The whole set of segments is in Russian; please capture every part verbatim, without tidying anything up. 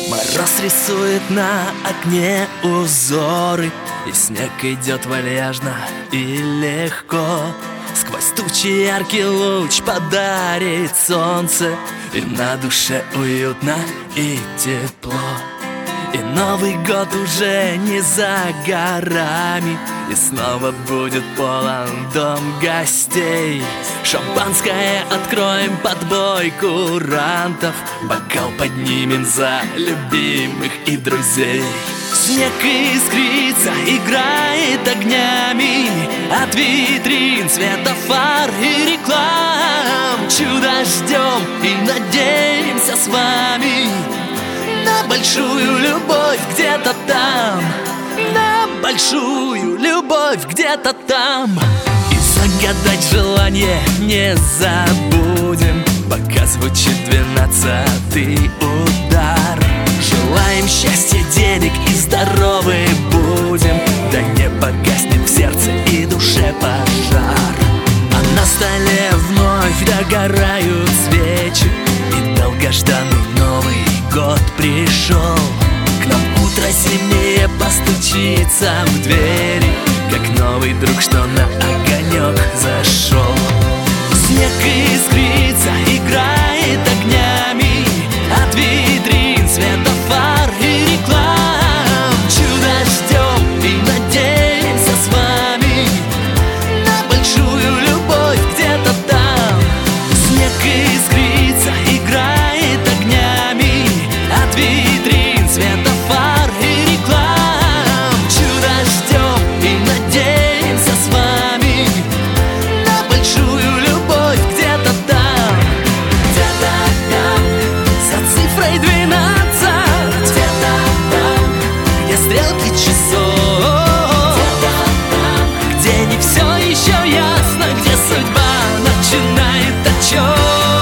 Мороз рисует на окне узоры, и снег идет вальяжно и легко. Сквозь тучи яркий луч подарит солнце, и на душе уютно и тепло. И Новый год уже не за горами, и снова будет полон дом гостей. Шампанское откроем под бой курантов, бокал поднимем за любимых и друзей. Снег искрится, играет огнями от витрин, светофар и реклам. Чудо ждем и надеемся с вами на большую любовь где-то там, на большую любовь где-то там. И загадать желание не забудем, пока звучит двенадцатый удар. Желаем счастья, денег и здоровы будем, да не погаснет в сердце и душе пожар. А на столе вновь догорают свечи, и долгожданный Новый год пришел. К нам утро зимнее постучится в двери, как новый друг, что на огонек зашел. Снег искрится, играет огнями от витрин, светофар и реклам. Чудо ждем и надеемся с вами на большую любовь где-то там. Снег искрится, играет огнями от витрин, светофар и реклам. Чудо ждем и надеемся с вами на большую любовь где-то там. Где-то там, за цифрой двенадцать, где-то там, где стрелки часов, где-то там, где не все еще ясно, где судьба начинает отчет.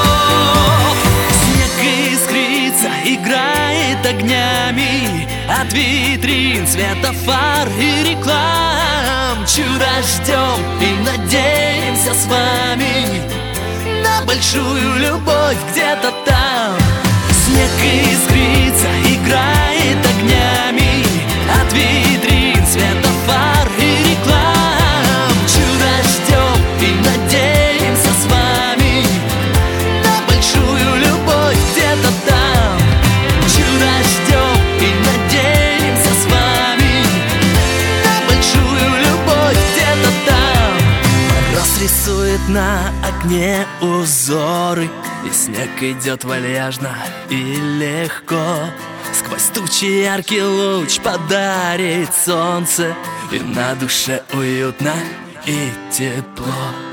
Снег искрится, играет огнями от витрин, светофар и реклам. Чудо ждем и надеемся с вами на большую любовь где-то там. Снег искрится, играет огнями от витрин, светофар и реклам. Чудо ждем и надеемся с вами на большую любовь где-то там. Чудо ждем и надеемся с вами на большую любовь где-то там. Мороз рисует на окне узоры, и снег идет вальяжно и легко. Сквозь тучи яркий луч подарит солнце, и на душе уютно и тепло.